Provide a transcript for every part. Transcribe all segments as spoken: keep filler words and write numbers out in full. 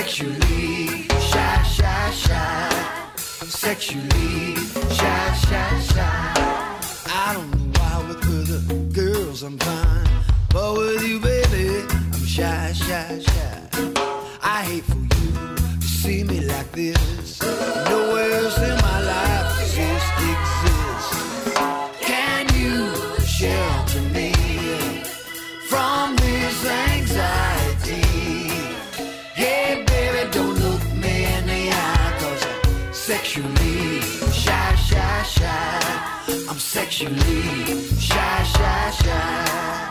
Sexually shy, shy, shy. Sexually shy, shy, shy. I don't know why with other girls I'm fine, but with you, baby, I'm shy, shy, shy. I hate for you to see me like this. Nowhere else in my life does this exist. Can you shelter me from this anxiety? Hey, baby, don't look me in the eye, 'cause I'm sexually shy, shy, shy. I'm sexually shy, shy, shy.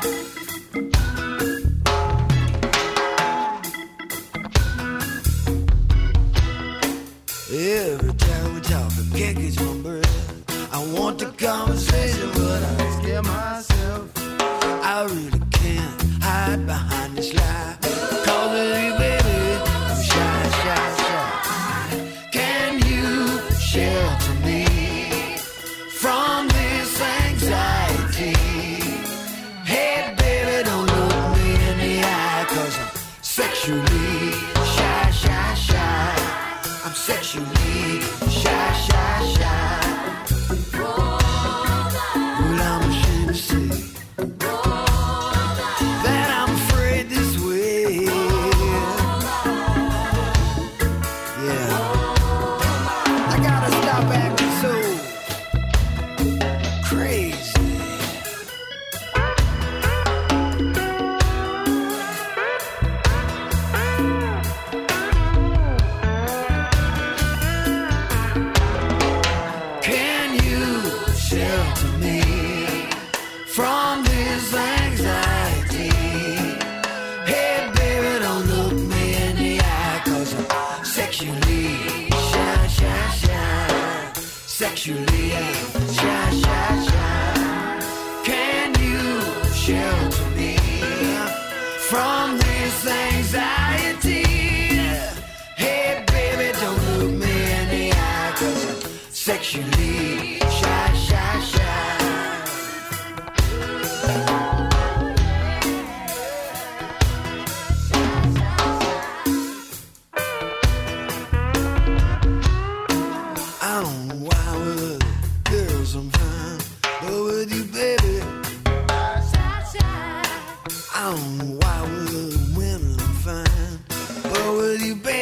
Every time we talk, I can't catch my breath. I want the conversation, but I scare myself. I really can't hide behind this lie. 'Cause with you, baby, I'm shy, shy, shy. Can you shelter me from this anxiety? Hey, baby, don't look me in the eye, 'cause I'm sexually shy, shy, shy. I'm sexually shy, shy, shy. Well, I'm ashamed to say that I'm afraid this way. Yeah, I gotta stop acting so crazy. Shelter me from this anxiety. Hey, baby, don't look me in the eye, 'cause I'm sexually shy, shy, shy. Sexually shy, shy, shy. Can you shelter me from this anxiety? Hey, baby, don't look me in the eye, 'cause I'm sexually shy, shy, shy. I don't know why with other girls I'm fine, but with you, baby, I don't know why with other women I'm fine, but with you, baby,